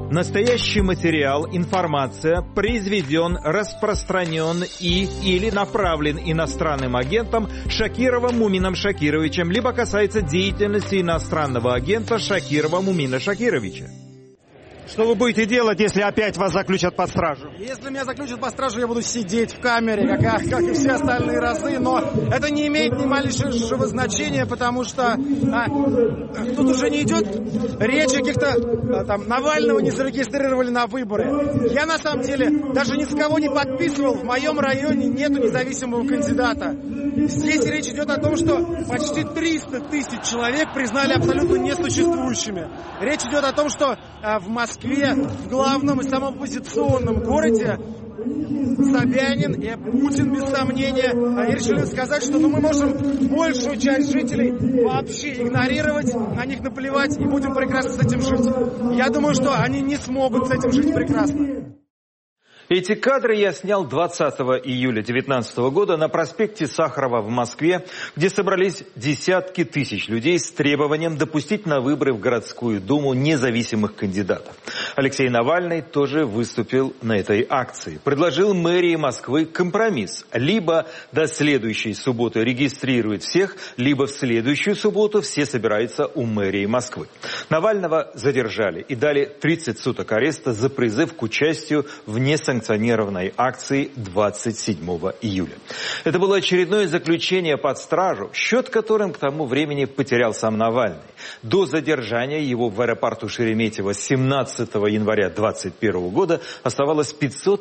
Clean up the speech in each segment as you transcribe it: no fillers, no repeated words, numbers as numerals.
Настоящий материал, информация произведен, распространен или направлен иностранным агентом Шакировым Мумином Шакировичем, либо касается деятельности иностранного агента Шакирова Мумина Шакировича. Что вы будете делать, если опять вас заключат под стражу? Если меня заключат под стражу, я буду сидеть в камере, как и все остальные разы, но это не имеет ни малейшего значения, потому что тут уже не идет речь о каких-то, Навального не зарегистрировали на выборы. Я на самом деле даже ни с кого не подписывал, в моем районе нету независимого кандидата. Здесь речь идет о том, что почти 300 тысяч человек признали абсолютно несуществующими. Речь идет о том, что в Москве, в главном и самом оппозиционном городе, Собянин и Путин, без сомнения, они решили сказать, что мы можем большую часть жителей вообще игнорировать, на них наплевать и будем прекрасно с этим жить. Я думаю, что они не смогут с этим жить прекрасно. Эти кадры я снял 20 июля 2019 года на проспекте Сахарова в Москве, где собрались десятки тысяч людей с требованием допустить на выборы в городскую думу независимых кандидатов. Алексей Навальный тоже выступил на этой акции. Предложил мэрии Москвы компромисс. Либо до следующей субботы регистрирует всех, либо в следующую субботу все собираются у мэрии Москвы. Навального задержали и дали 30 суток ареста за призыв к участию в несанкционированной акции 27 июля. Это было очередное заключение под стражу, счет которым к тому времени потерял сам Навальный. До задержания его в аэропорту Шереметьево 17 января 2021 года оставалось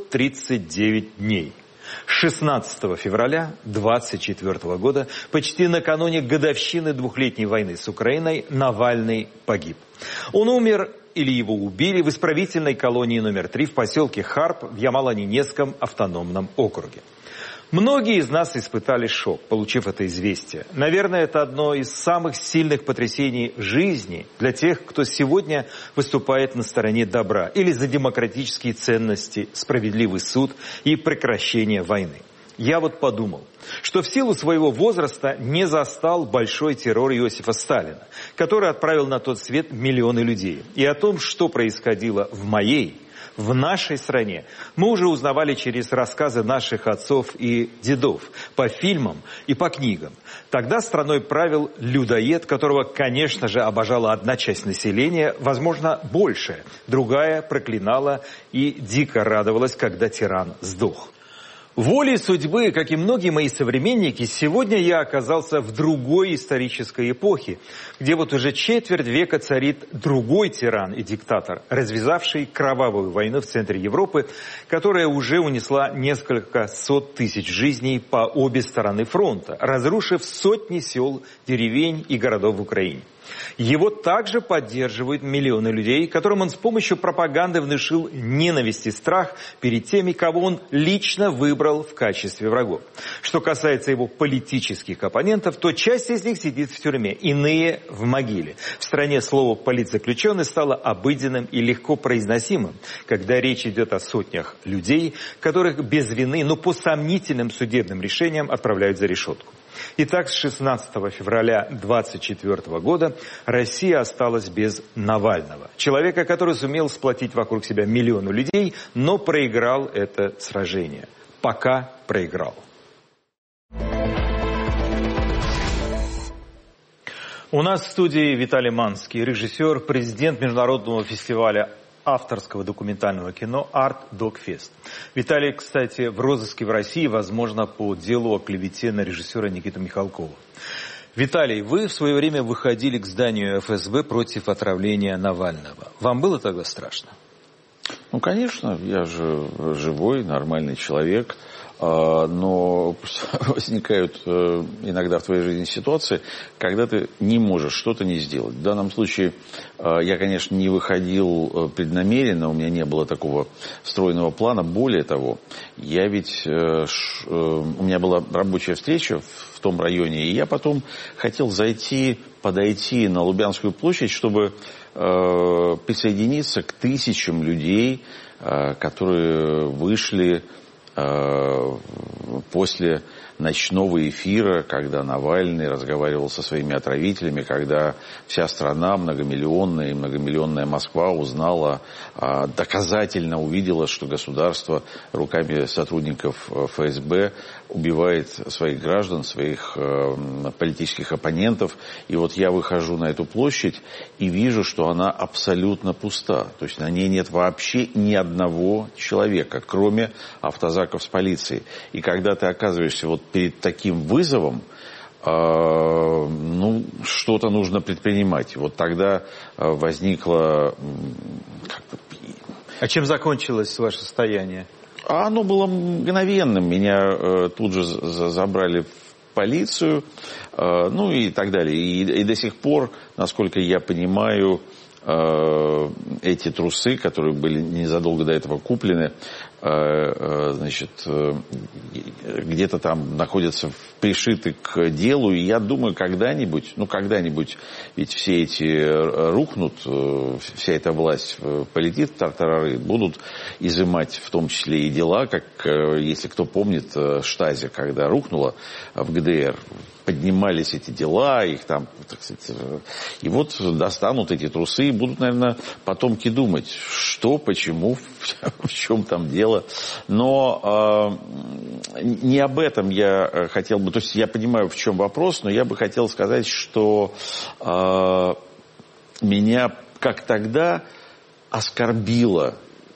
539 дней. 16 февраля 2024 года, почти накануне годовщины двухлетней войны с Украиной, Навальный погиб. Он умер или его убили в исправительной колонии номер 3 в поселке Харп в Ямало-Ненецком автономном округе. Многие из нас испытали шок, получив это известие. Наверное, это одно из самых сильных потрясений жизни для тех, кто сегодня выступает на стороне добра или за демократические ценности, справедливый суд и прекращение войны. Я вот подумал, что в силу своего возраста не застал большой террор Иосифа Сталина, который отправил на тот свет миллионы людей. И о том, что происходило в нашей стране, мы уже узнавали через рассказы наших отцов и дедов, по фильмам и по книгам. Тогда страной правил людоед, которого, конечно же, обожала одна часть населения, возможно, большая. Другая проклинала и дико радовалась, когда тиран сдох. Волей судьбы, как и многие мои современники, сегодня я оказался в другой исторической эпохе, где вот уже четверть века царит другой тиран и диктатор, развязавший кровавую войну в центре Европы, которая уже унесла несколько сот тысяч жизней по обе стороны фронта, разрушив сотни сел, деревень и городов в Украине. Его также поддерживают миллионы людей, которым он с помощью пропаганды внушил ненависть и страх перед теми, кого он лично выбрал в качестве врагов. Что касается его политических оппонентов, то часть из них сидит в тюрьме, иные в могиле. В стране слово «политзаключенный» стало обыденным и легко произносимым, когда речь идет о сотнях людей, которых без вины, но по сомнительным судебным решениям отправляют за решетку. Итак, с 16 февраля 2024 года Россия осталась без Навального. Человека, который сумел сплотить вокруг себя миллионы людей, но проиграл это сражение. Пока проиграл. У нас в студии Виталий Манский, режиссер, президент международного фестиваля авторского документального кино «Арт Докфест». Виталий, кстати, в розыске в России, возможно, по делу о клевете на режиссера Никиту Михалкова. Виталий, вы в свое время выходили к зданию ФСБ против отравления Навального. Вам было тогда страшно? Ну, конечно, я же живой, нормальный человек. Но возникают иногда в твоей жизни ситуации, когда ты не можешь что-то не сделать. В данном случае я, конечно, не выходил преднамеренно, у меня не было такого стройного плана. Более того, у меня была рабочая встреча в том районе, и я потом хотел подойти на Лубянскую площадь, чтобы присоединиться к тысячам людей, которые вышли после ночного эфира, когда Навальный разговаривал со своими отравителями, когда вся страна, многомиллионная Москва узнала, доказательно увидела, что государство руками сотрудников ФСБ убивает своих граждан, своих политических оппонентов. И вот я выхожу на эту площадь и вижу, что она абсолютно пуста. То есть на ней нет вообще ни одного человека, кроме автозаков с полицией. И когда ты оказываешься вот перед таким вызовом, ну, что-то нужно предпринимать. Вот тогда возникло... А чем закончилось ваше состояние? Оно было мгновенным. Меня тут же забрали в полицию, ну и так далее. И до сих пор, насколько я понимаю, эти трусы, которые были незадолго до этого куплены, значит, где-то там находятся пришиты к делу, и я думаю, когда-нибудь, ведь все эти рухнут, вся эта власть полетит в тартарары, будут изымать в том числе и дела, как, если кто помнит, Штази, когда рухнула в ГДР, поднимались эти дела, их там, так сказать, и вот достанут эти трусы и будут, наверное, потомки думать, что, почему, в чем там дело. Но не об этом я хотел бы, то есть я понимаю, в чем вопрос, но я бы хотел сказать, что меня, как тогда, оскорбило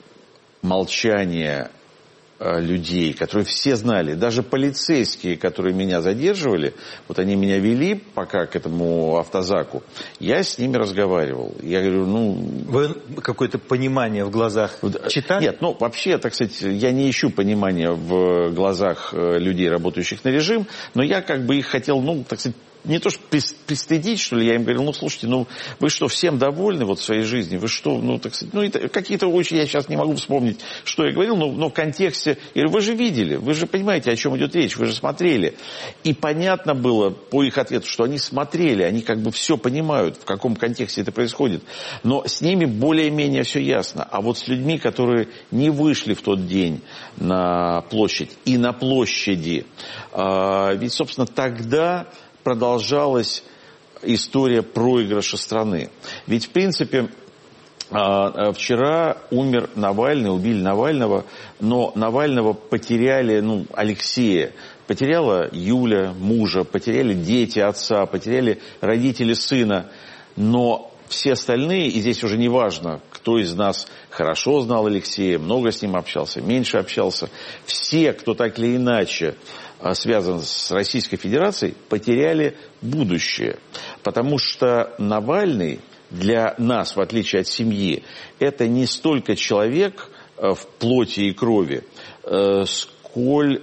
молчание людей, которые все знали, даже полицейские, которые меня задерживали, вот они меня вели пока к этому автозаку, я с ними разговаривал. Я говорю, Вы какое-то понимание в глазах читали? Нет, вообще, так сказать, я не ищу понимания в глазах людей, работающих на режим, но я как бы их хотел, так сказать, не то, что пристыдить, что ли, я им говорил, слушайте, вы что, всем довольны вот в своей жизни? Вы что, так сказать, какие-то очень, я сейчас не могу вспомнить, что я говорил, но в контексте, я говорю, вы же видели, вы же понимаете, о чем идет речь, вы же смотрели. И понятно было по их ответу, что они смотрели, они как бы все понимают, в каком контексте это происходит. Но с ними более-менее все ясно. А вот с людьми, которые не вышли в тот день на площадь и на площади, ведь, собственно, тогда продолжалась история проигрыша страны. Ведь, в принципе, вчера умер Навальный, убили Навального, но Навального потеряли, Алексея, потеряла Юля, мужа, потеряли дети отца, потеряли родители сына, но все остальные, и здесь уже не важно, кто из нас хорошо знал Алексея, много с ним общался, меньше общался, все, кто так или иначе связан с Российской Федерацией, потеряли будущее. Потому что Навальный для нас, в отличие от семьи, это не столько человек в плоти и крови, сколь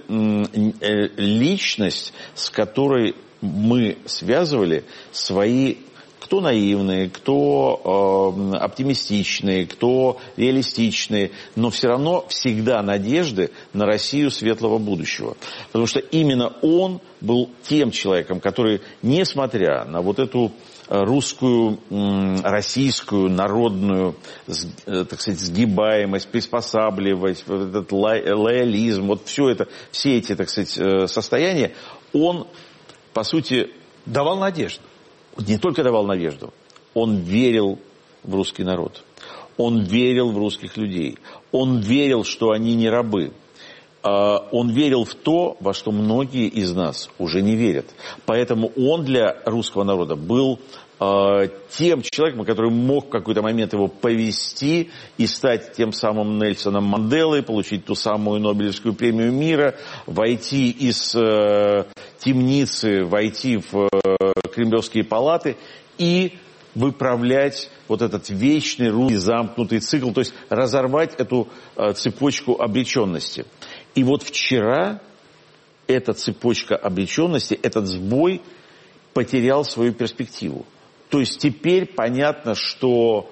личность, с которой мы связывали свои, кто наивные, кто оптимистичные, кто реалистичные, но все равно всегда надежды на Россию светлого будущего. Потому что именно он был тем человеком, который, несмотря на вот эту русскую, российскую, народную, так сказать, сгибаемость, приспосабливаемость, этот лоялизм, вот все эти, так сказать, состояния, он, по сути, давал надежду. Не только давал надежду, он верил в русский народ, он верил в русских людей, он верил, что они не рабы, он верил в то, во что многие из нас уже не верят. Поэтому он для русского народа был тем человеком, который мог в какой-то момент его повести и стать тем самым Нельсоном Манделой, получить ту самую Нобелевскую премию мира, войти из темницы, войти в кремлевские палаты и выправлять вот этот вечный русский замкнутый цикл, то есть разорвать эту цепочку обреченности. И вот вчера эта цепочка обреченности, этот сбой потерял свою перспективу. То есть теперь понятно, что...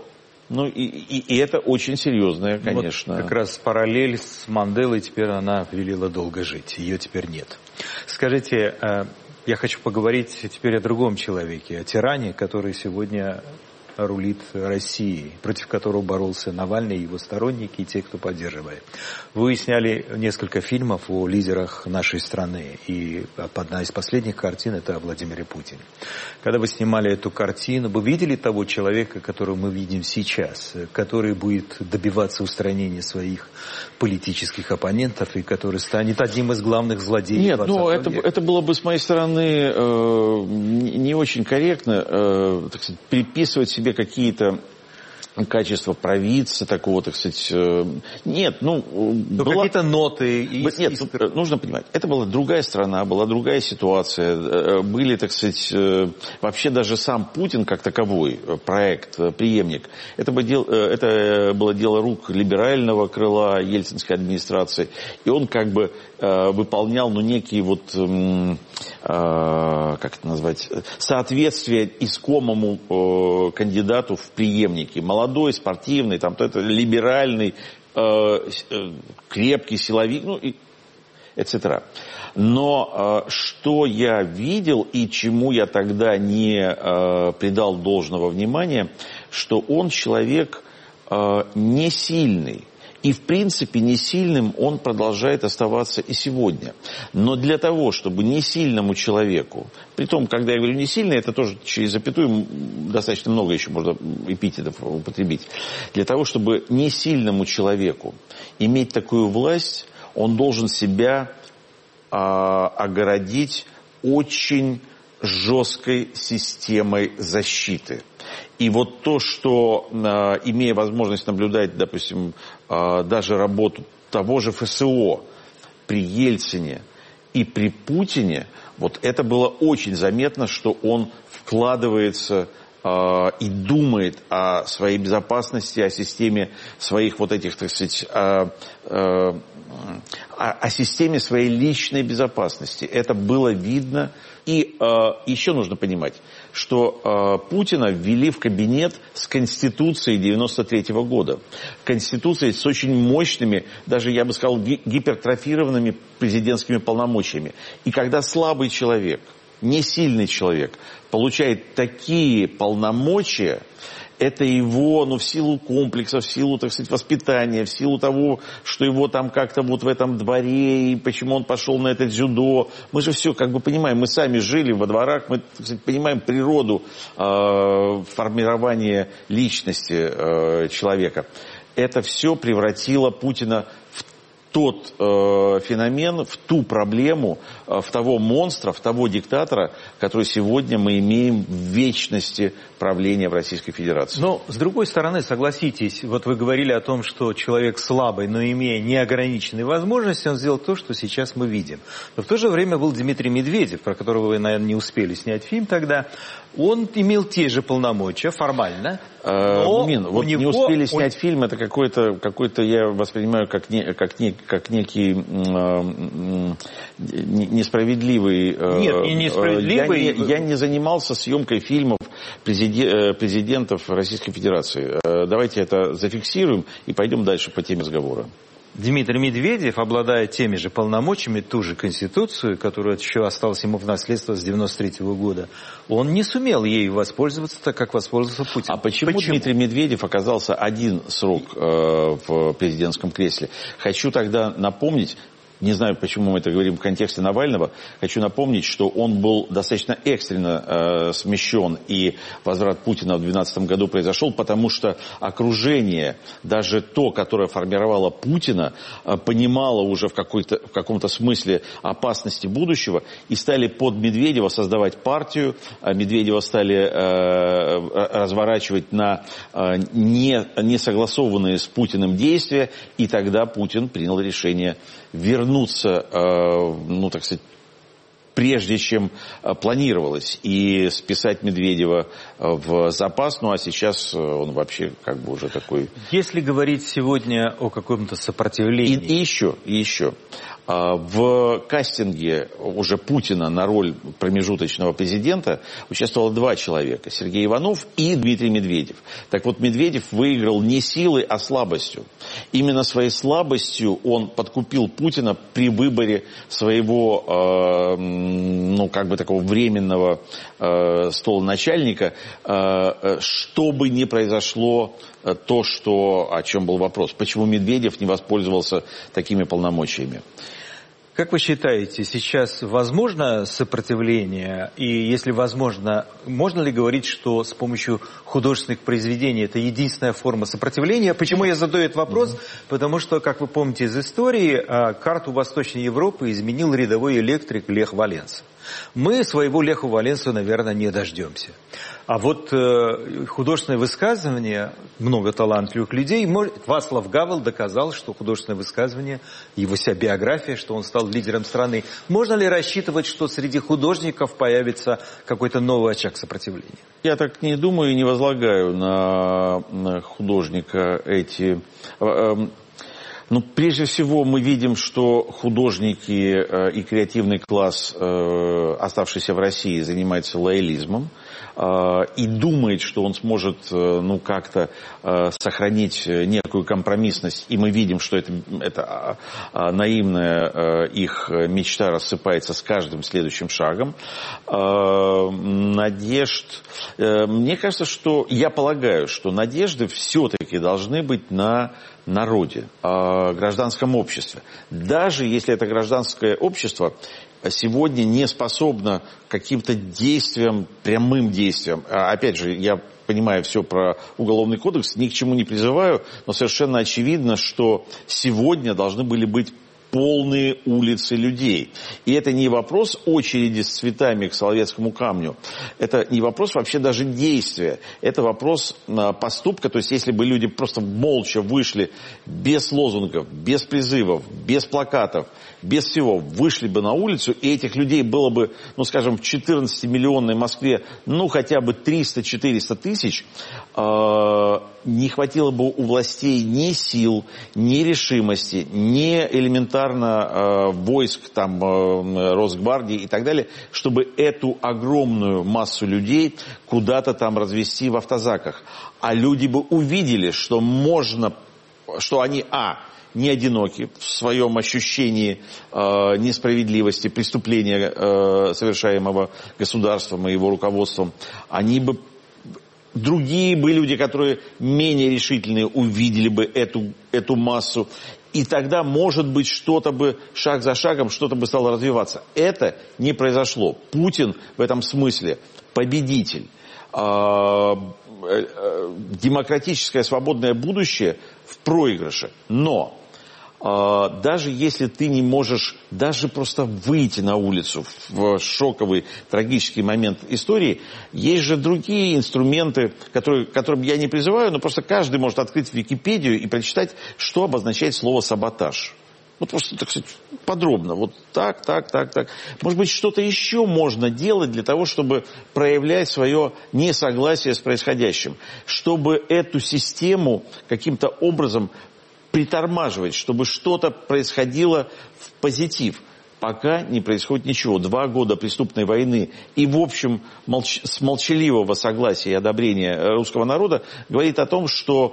и это очень серьезное, конечно. Вот как раз параллель с Манделой, теперь она велела долго жить, ее теперь нет. Скажите, я хочу поговорить теперь о другом человеке, о тиране, который сегодня рулит Россией, против которого боролся Навальный и его сторонники, и те, кто поддерживает. Вы сняли несколько фильмов о лидерах нашей страны, и одна из последних картин – это о Владимире Путине. Когда вы снимали эту картину, вы видели того человека, которого мы видим сейчас, который будет добиваться устранения своих политических оппонентов и который станет одним из главных злодеев? Нет, это было бы с моей стороны не очень корректно, так сказать, приписывать себе какие-то качества провидца такого, так сказать. Нет, какие-то ноты. Нет, нужно понимать, это была другая страна, была другая ситуация. Были, так сказать, вообще даже сам Путин как таковой, проект, преемник, это было дело рук либерального крыла ельцинской администрации. И он как бы выполнял, некий как это назвать, соответствие искомому кандидату в преемники. Молодой, спортивный, это либеральный, крепкий силовик, etc. Но что я видел и чему я тогда не придал должного внимания, что он человек не сильный. И, в принципе, несильным он продолжает оставаться и сегодня. Но для того, чтобы несильному человеку, притом, когда я говорю несильный, это тоже через запятую достаточно много еще можно эпитетов употребить. Для того, чтобы несильному человеку иметь такую власть, он должен себя огородить очень жесткой системой защиты. И вот то, что, имея возможность наблюдать, допустим, даже работу того же ФСО при Ельцине и при Путине, вот это было очень заметно, что он вкладывается и думает о своей безопасности, о системе своих вот этих, так сказать, о системе своей личной безопасности. Это было видно. И еще нужно понимать, что Путина ввели в кабинет с Конституцией 93-го года. Конституцией с очень мощными, даже, я бы сказал, гипертрофированными президентскими полномочиями. И когда слабый человек, не сильный человек, получает такие полномочия, это его, в силу комплекса, в силу, так сказать, воспитания, в силу того, что его там как-то вот в этом дворе, и почему он пошел на это дзюдо. Мы же все как бы понимаем, мы сами жили во дворах, мы, так сказать, понимаем природу формирования личности человека. Это все превратило Путина в тот феномен, в ту проблему, в того монстра, в того диктатора, который сегодня мы имеем в вечности правления в Российской Федерации. Но, с другой стороны, согласитесь, вот вы говорили о том, что человек слабый, но имея неограниченные возможности, он сделал то, что сейчас мы видим. Но в то же время был Дмитрий Медведев, про которого вы, наверное, не успели снять фильм тогда. Он имел те же полномочия формально, но не успели снять фильм, это какой-то я воспринимаю как некий несправедливый... Нет, не несправедливый. Я не занимался съемкой фильмов президентов Российской Федерации. Давайте это зафиксируем и пойдем дальше по теме разговора. Дмитрий Медведев, обладая теми же полномочиями, ту же Конституцию, которая еще осталась ему в наследство с 93-го года, он не сумел ею воспользоваться так, как воспользовался Путин. А почему Дмитрий Медведев оказался один срок в президентском кресле? Хочу тогда напомнить, не знаю, почему мы это говорим в контексте Навального, хочу напомнить, что он был достаточно экстренно смещен, и возврат Путина в 2012 году произошел, потому что окружение, даже то, которое формировало Путина, понимало уже в каком-то смысле опасности будущего, и стали под Медведева создавать партию, Медведева стали разворачивать на не согласованные с Путиным действия, и тогда Путин принял решение вернуться, так сказать, прежде чем планировалось, и списать Медведева в запас, а сейчас он вообще как бы уже такой... Если говорить сегодня о каком-то сопротивлении... И еще. В кастинге уже Путина на роль промежуточного президента участвовало 2 человека. Сергей Иванов и Дмитрий Медведев. Так вот, Медведев выиграл не силой, а слабостью. Именно своей слабостью он подкупил Путина при выборе своего такого временного столоначальника, что бы ни произошло, о чем был вопрос. Почему Медведев не воспользовался такими полномочиями? Как вы считаете, сейчас возможно сопротивление? И если возможно, можно ли говорить, что с помощью художественных произведений это единственная форма сопротивления? Почему я задаю этот вопрос? Потому что, как вы помните из истории, карту Восточной Европы изменил рядовой электрик Лех Валенса. Мы своего Леха Валенса, наверное, не дождемся. А вот художественное высказывание, много талантливых людей, Вацлав Гавел доказал, что художественное высказывание, его вся биография, что он стал лидером страны. Можно ли рассчитывать, что среди художников появится какой-то новый очаг сопротивления? Я так не думаю и не возлагаю на художника эти... Прежде всего, мы видим, что художники и креативный класс, оставшийся в России, занимается лоялизмом и думает, что он сможет как-то сохранить некую компромиссность. И мы видим, что это наивная их мечта рассыпается с каждым следующим шагом. Мне кажется, я полагаю, что надежды все-таки должны быть на народе, гражданском обществе. Даже если это гражданское общество сегодня не способно к каким-то действиям, прямым действиям. Опять же, я понимаю все про Уголовный кодекс, ни к чему не призываю, но совершенно очевидно, что сегодня должны были быть полные улицы людей. И это не вопрос очереди с цветами к Соловецкому камню. Это не вопрос вообще даже действия. Это вопрос поступка. То есть, если бы люди просто молча вышли без лозунгов, без призывов, без плакатов, без всего, вышли бы на улицу, и этих людей было бы, в 14-миллионной Москве, хотя бы 300-400 тысяч, не хватило бы у властей ни сил, ни решимости, ни элементарно войск, Росгвардии и так далее, чтобы эту огромную массу людей куда-то там развести в автозаках. А люди бы увидели, что они, не одиноки в своем ощущении несправедливости, преступления, совершаемого государством и его руководством. Другие бы люди, которые менее решительные, увидели бы эту массу. И тогда, может быть, что-то бы, шаг за шагом, что-то бы стало развиваться. Это не произошло. Путин в этом смысле победитель. Демократическое свободное будущее в проигрыше. Но даже если ты не можешь даже просто выйти на улицу в шоковый, трагический момент истории, есть же другие инструменты, которым я не призываю, но просто каждый может открыть Википедию и прочитать, что обозначает слово «саботаж». Просто, так сказать, подробно. Так. Может быть, что-то еще можно делать для того, чтобы проявлять свое несогласие с происходящим. Чтобы эту систему каким-то образом притормаживать, чтобы что-то происходило в позитив. Пока не происходит ничего. 2 года преступной войны и, в общем, с молчаливого согласия и одобрения русского народа говорит о том, что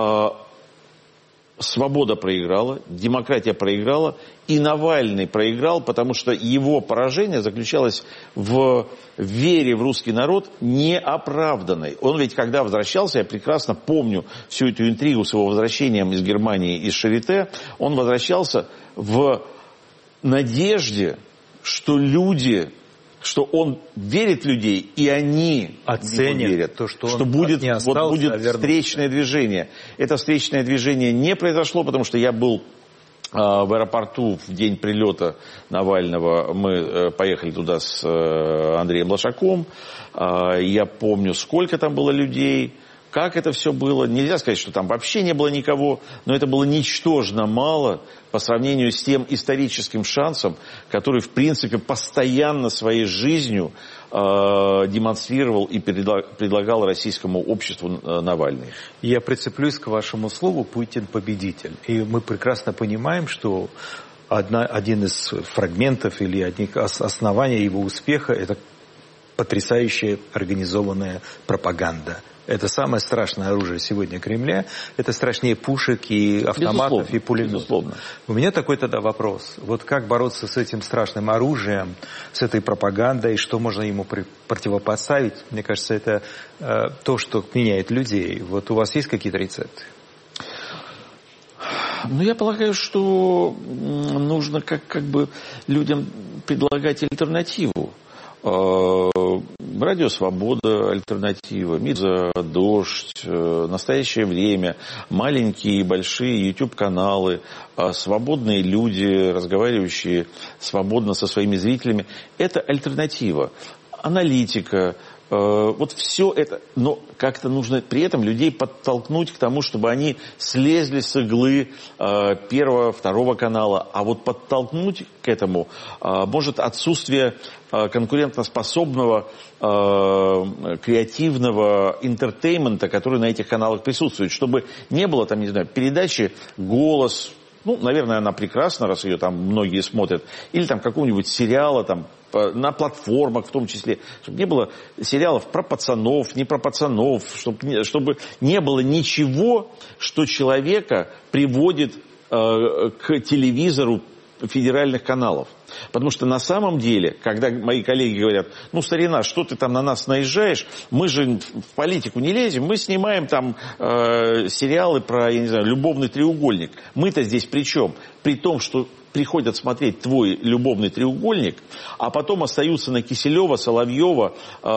свобода проиграла, демократия проиграла, и Навальный проиграл, потому что его поражение заключалось в вере в русский народ неоправданной. Он ведь, когда возвращался, я прекрасно помню всю эту интригу с его возвращением из Германии, из Шарите, он возвращался в надежде, что он верит в людей, и они оценят верят, то, что будет будет встречное движение. Это встречное движение не произошло, потому что я был в аэропорту в день прилета Навального. Мы поехали туда с Андреем Лошаком. Я помню, сколько там было людей, как это все было. Нельзя сказать, что там вообще не было никого, но это было ничтожно мало по сравнению с тем историческим шансом, который, в принципе, постоянно своей жизнью демонстрировал и предлагал российскому обществу Навальный. Я прицеплюсь к вашему слову «Путин победитель». И мы прекрасно понимаем, что один из фрагментов или одних оснований его успеха – это потрясающая организованная пропаганда. Это самое страшное оружие сегодня Кремля. Это страшнее пушек и автоматов, безусловно, и пулеметов. Безусловно. У меня такой тогда вопрос. Вот как бороться с этим страшным оружием, с этой пропагандой, что можно ему противопоставить? Мне кажется, это то, что меняет людей. Вот у вас есть какие-то рецепты? Ну, я полагаю, что нужно как бы людям предлагать альтернативу. Радио «Свобода» альтернатива, «Медуза», «Дождь», «Настоящее время», маленькие и большие YouTube-каналы, свободные люди, разговаривающие свободно со своими зрителями. Это альтернатива. Аналитика. Вот все это, но как-то нужно при этом людей подтолкнуть к тому, чтобы они слезли с иглы Первого, Второго канала, а вот подтолкнуть к этому может отсутствие конкурентоспособного, креативного интертеймента, который на этих каналах присутствует, чтобы не было там, не знаю, передачи «Голос». Ну, наверное, она прекрасна, раз ее там многие смотрят. Или там какого-нибудь сериала там на платформах в том числе. Чтобы не было сериалов про пацанов, не про пацанов. Чтобы не было ничего, что человека приводит к телевизору федеральных каналов. Потому что на самом деле, когда мои коллеги говорят, ну, старина, что ты там на нас наезжаешь, мы же в политику не лезем, мы снимаем там сериалы про, я не знаю, любовный треугольник. Мы-то здесь при чем? При том, что приходят смотреть твой любовный треугольник, а потом остаются на Киселева, Соловьева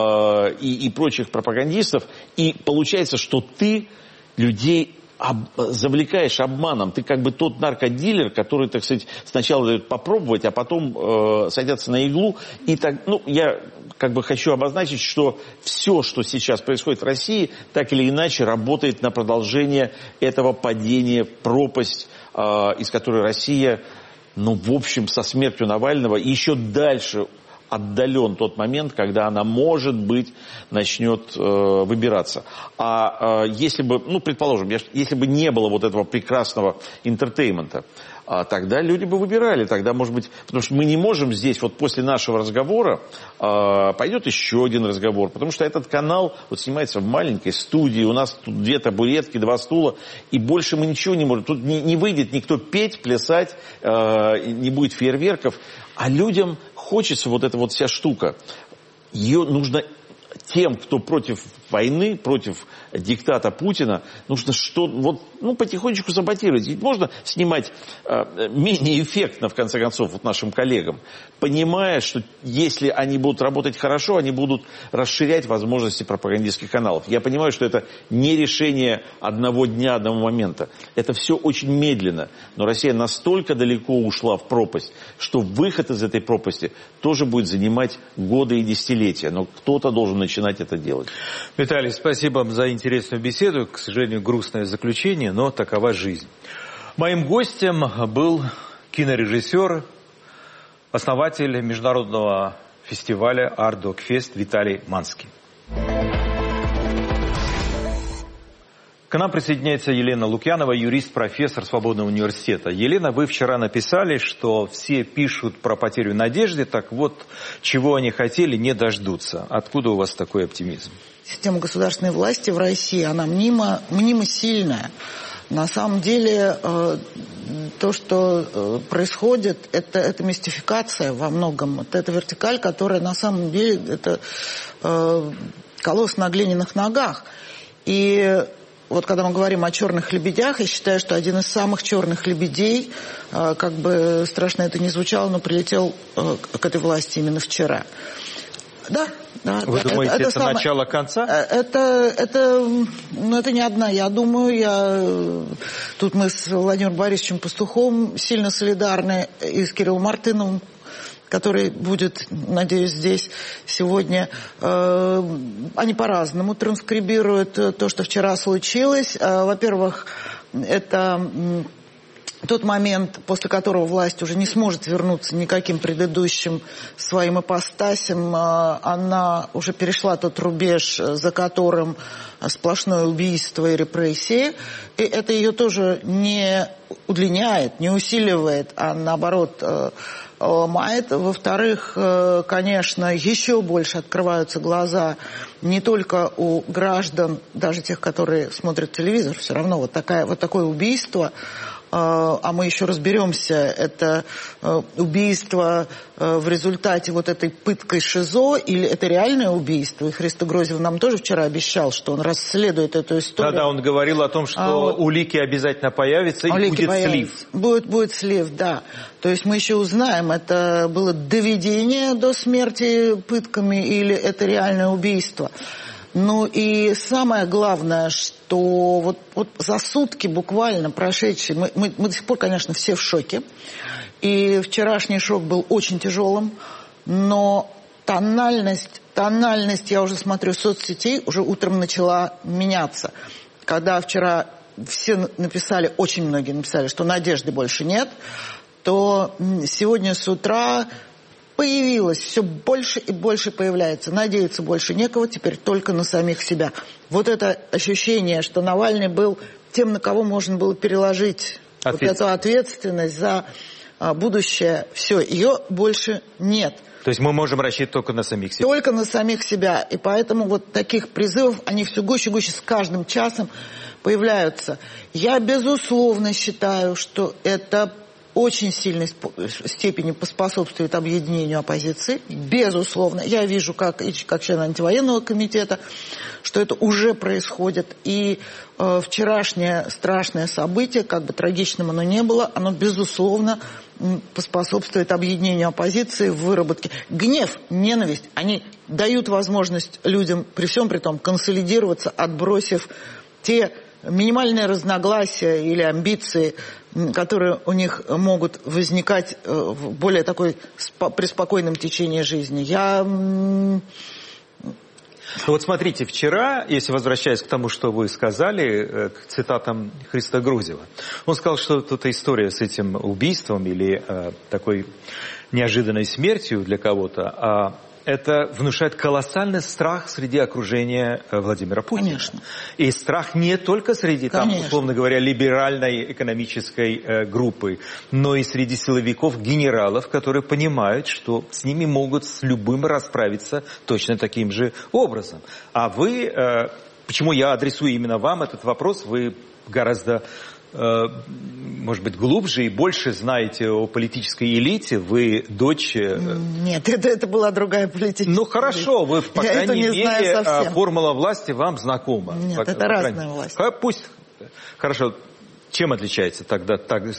и прочих пропагандистов, и получается, что ты людей завлекаешь обманом. Ты как бы тот наркодилер, который, так сказать, сначала дает попробовать, а потом садятся на иглу. И так, ну, я как бы хочу обозначить, что все, что сейчас происходит в России, так или иначе работает на продолжение этого падения в пропасть, из которой Россия, ну, в общем, со смертью Навального еще дальше отдален тот момент, когда она, может быть, начнет выбираться. А если бы, ну, предположим, если бы не было вот этого прекрасного интертеймента, тогда люди бы выбирали, тогда, может быть, потому что мы не можем здесь, вот после нашего разговора, пойдет еще один разговор, потому что этот канал вот снимается в маленькой студии, у нас тут 2 табуретки, 2 стула, и больше мы ничего не можем, тут не выйдет никто петь, плясать, не будет фейерверков, а людям хочется вот эта вот вся штука, ее нужно тем, кто против войны, против диктата Путина, нужно потихонечку саботировать. Ведь можно снимать менее эффектно, в конце концов, вот нашим коллегам, понимая, что если они будут работать хорошо, они будут расширять возможности пропагандистских каналов. Я понимаю, что это не решение одного дня, одного момента. Это все очень медленно. Но Россия настолько далеко ушла в пропасть, что выход из этой пропасти тоже будет занимать годы и десятилетия. Но кто-то должен начинать это делать. Виталий, спасибо вам за интересную беседу. К сожалению, грустное заключение, но такова жизнь. Моим гостем был кинорежиссер, основатель международного фестиваля Art Dog Fest Виталий Манский. К нам присоединяется Елена Лукьянова, юрист, профессор Свободного университета. Елена, вы вчера написали, что все пишут про потерю надежды, так вот, чего они хотели, не дождутся. Откуда у вас такой оптимизм? Система государственной власти в России, она мнимо сильная. На самом деле, то, что происходит, это мистификация во многом. Это вертикаль, которая на самом деле, это колосс на глиняных ногах. И вот когда мы говорим о черных лебедях, я считаю, что один из самых черных лебедей, как бы страшно это ни звучало, но прилетел к этой власти именно вчера. Да. Вы думаете, это начало конца? Это не одна, я думаю. Тут мы с Владимиром Борисовичем Пастуховым сильно солидарны, и с Кириллом Мартыновым, который будет, надеюсь, здесь сегодня. Они по-разному транскрибируют то, что вчера случилось. Во-первых, это тот момент, после которого власть уже не сможет вернуться никаким предыдущим своим ипостасям, она уже перешла тот рубеж, за которым сплошное убийство и репрессии, и это ее тоже не удлиняет, не усиливает, а наоборот ломает. Во-вторых, конечно, еще больше открываются глаза не только у граждан, даже тех, которые смотрят телевизор, все равно вот такое убийство, а мы еще разберемся, это убийство в результате вот этой пыткой ШИЗО или это реальное убийство. И Христо Грозев нам тоже вчера обещал, что он расследует эту историю. Да, он говорил о том, что улики обязательно появятся и будет слив. Будет слив, да. То есть мы еще узнаем, это было доведение до смерти пытками или это реальное убийство. Ну и самое главное, что вот за сутки буквально прошедшие, мы до сих пор, конечно, все в шоке. И вчерашний шок был очень тяжелым, но тональность, я уже смотрю, соцсетей уже утром начала меняться. Когда вчера все написали, очень многие написали, что надежды больше нет, то сегодня с утра появилось, все больше и больше появляется. Надеяться больше некого, теперь только на самих себя. Вот это ощущение, что Навальный был тем, на кого можно было переложить вот эту ответственность за будущее, все, ее больше нет. То есть мы можем рассчитывать только на самих себя? Только на самих себя. И поэтому вот таких призывов, они все гуще и гуще с каждым часом появляются. Я, безусловно, считаю, что это очень сильной степени поспособствует объединению оппозиции. Безусловно. Я вижу, как член антивоенного комитета, что это уже происходит. И вчерашнее страшное событие, как бы трагичным оно ни было, оно, безусловно, поспособствует объединению оппозиции в выработке. Гнев, ненависть, они дают возможность людям при всем при том консолидироваться, отбросив те минимальные разногласия или амбиции, которые у них могут возникать в более такой при спокойном течении жизни. Вот смотрите, вчера, если возвращаясь к тому, что вы сказали, к цитатам Христа Грузева, он сказал, что эта история с этим убийством или такой неожиданной смертью для кого-то, это внушает колоссальный страх среди окружения Владимира Путина. Конечно. И страх не только среди, там, условно говоря, либеральной экономической группы, но и среди силовиков, генералов, которые понимают, что с ними могут с любым расправиться точно таким же образом. А вы, почему я адресую именно вам этот вопрос, вы гораздо, может быть, глубже и больше знаете о политической элите, вы дочь... Нет, это была другая политическая элита. Ну хорошо, вы, по крайней мере, формула власти вам знакома. Нет, это разная власть. Пусть, хорошо, чем отличается тогда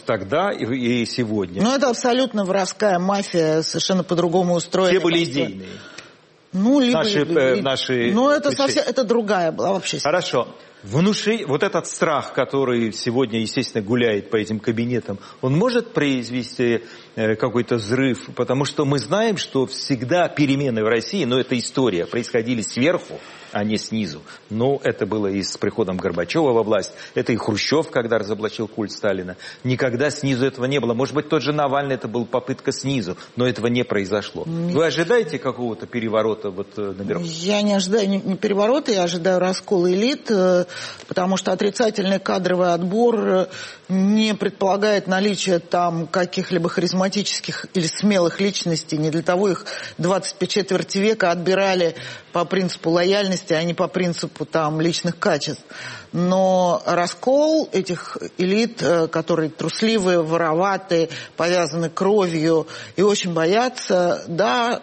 и сегодня? Ну, это абсолютно воровская мафия, совершенно по-другому устроена. Все были идейные. Ну, наши... Ну, это совсем, это другая была вообще. Хорошо. Вот этот страх, который сегодня, естественно, гуляет по этим кабинетам, он может произвести какой-то взрыв? Потому что мы знаем, что всегда перемены в России, но это история, происходили сверху, а не снизу. Ну, это было и с приходом Горбачева во власть, это и Хрущев, когда разоблачил культ Сталина. Никогда снизу этого не было. Может быть, тот же Навальный, это была попытка снизу, но этого не произошло. Вы ожидаете какого-то переворота вот наверху? Я не ожидаю ни переворота, я ожидаю раскола элит, потому что отрицательный кадровый отбор не предполагает наличие там каких-либо харизматических или смелых личностей. Не для того их 25 века отбирали по принципу лояльности, а не по принципу там личных качеств. Но раскол этих элит, которые трусливые, вороватые, повязаны кровью и очень боятся, да,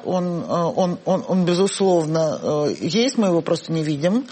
он безусловно есть, мы его просто не видим.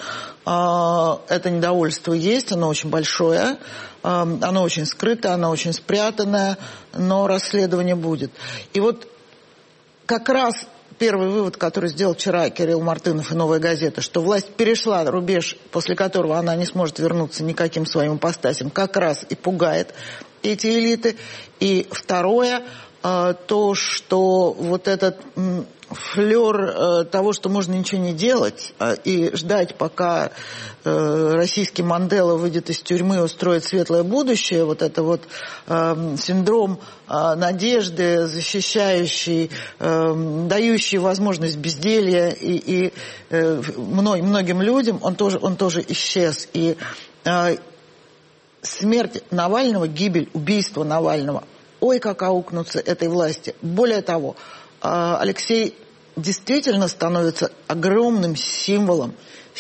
Это недовольство есть, оно очень большое, оно очень скрытое, оно очень спрятанное, но расследование будет. И вот как раз первый вывод, который сделал вчера Кирилл Мартынов и «Новая газета», что власть перешла рубеж, после которого она не сможет вернуться никаким своим ипостасям, как раз и пугает эти элиты. И второе, то, что вот этот флер того, что можно ничего не делать и ждать, пока российский Мандела выйдет из тюрьмы и устроит светлое будущее, вот это вот синдром надежды, защищающий, дающий возможность безделья и многим людям, он тоже исчез. И смерть Навального, гибель, убийство Навального, ой, как аукнутся этой власти. Более того, Алексей действительно становится огромным символом,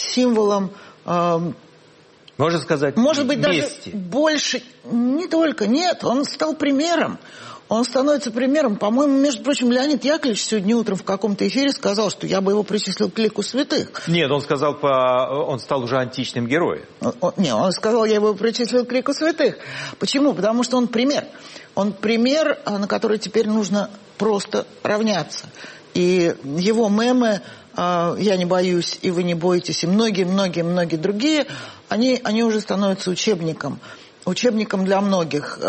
можно сказать, может быть, мести. Даже больше, не только, нет, он стал примером. Он становится примером. По-моему, между прочим, Леонид Яковлевич сегодня утром в каком-то эфире сказал, что я бы его причислил к лику святых. Нет, он сказал, он стал уже античным героем. Нет, он сказал, я бы его причислил к лику святых. Почему? Потому что он пример. Он пример, на который теперь нужно просто равняться. И его мемы «Я не боюсь, и вы не боитесь», и многие другие, они уже становятся учебником для многих.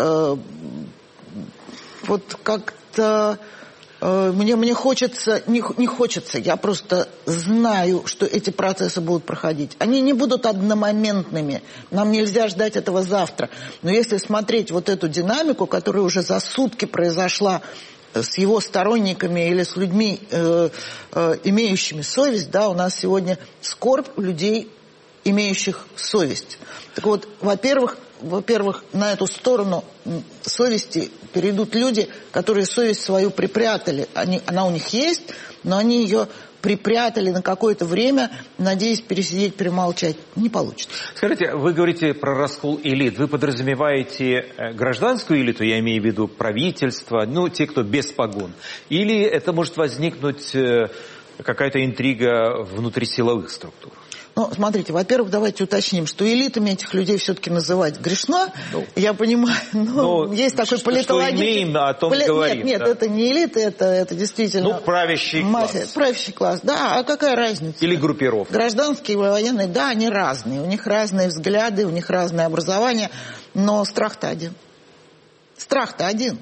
Вот как-то мне хочется, не хочется, я просто знаю, что эти процессы будут проходить. Они не будут одномоментными, нам нельзя ждать этого завтра. Но если смотреть вот эту динамику, которая уже за сутки произошла с его сторонниками или с людьми, имеющими совесть, да, у нас сегодня скорбь людей, имеющих совесть. Так вот, во-первых, на эту сторону совести перейдут люди, которые совесть свою припрятали. Она у них есть, но они ее припрятали на какое-то время, надеясь пересидеть, перемолчать. Не получится. Скажите, вы говорите про раскол элит. Вы подразумеваете гражданскую элиту, я имею в виду правительство, те, кто без погон? Или это может возникнуть какая-то интрига внутри силовых структур? Ну, смотрите, во-первых, давайте уточним, что элитами этих людей все-таки называть грешно. Я понимаю, но есть такой политологический... Что имеем, о том говорим. Нет, это не элиты, это действительно... правящий мафия, класс. Правящий класс, да, а какая разница? Или группировка. Гражданские и военные, да, они разные. У них разные взгляды, у них разное образование, но страх-то один. Страх-то один.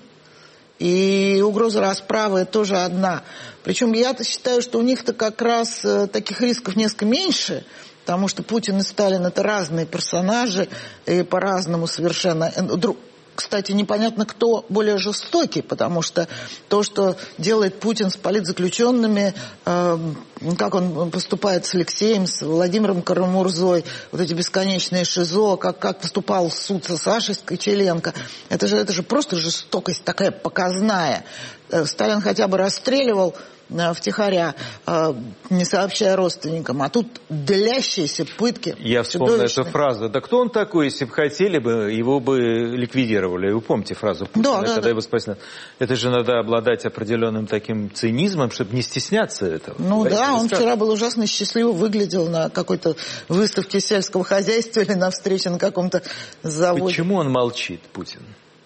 И угроза расправы тоже одна. Причем я-то считаю, что у них-то как раз таких рисков несколько меньше, потому что Путин и Сталин — это разные персонажи, и по-разному совершенно. Кстати, непонятно, кто более жестокий, потому что то, что делает Путин с политзаключенными, как он поступает с Алексеем, с Владимиром Карамурзой, вот эти бесконечные ШИЗО, как поступал суд со Сашей Скочеленко, это же просто жестокость такая показная. Сталин хотя бы расстреливал втихаря, не сообщая родственникам, а тут длящиеся пытки. Я вспомнил эту фразу. Да кто он такой, если бы хотели бы, его бы ликвидировали. Вы помните фразу Путина, когда его спросили? Это же надо обладать определенным таким цинизмом, чтобы не стесняться этого. Ну да, он вчера был ужасно счастливо, выглядел на какой-то выставке сельского хозяйства или на встрече на каком-то заводе. Почему он молчит, Путин?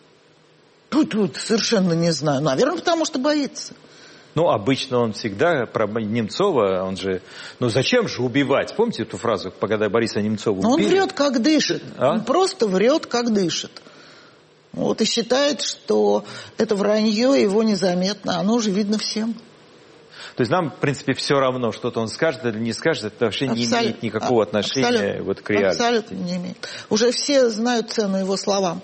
Тут совершенно не знаю. Наверное, потому что боится. Обычно он всегда про Немцова, он же... зачем же убивать? Помните эту фразу, когда Бориса Немцова убили? Он врет, как дышит. Он просто врет, как дышит. И считает, что это вранье его незаметно. Оно уже видно всем. То есть нам, в принципе, все равно, что-то он скажет или не скажет, это вообще не имеет никакого отношения к реальности. Абсолютно не имеет. Уже все знают цену его словам.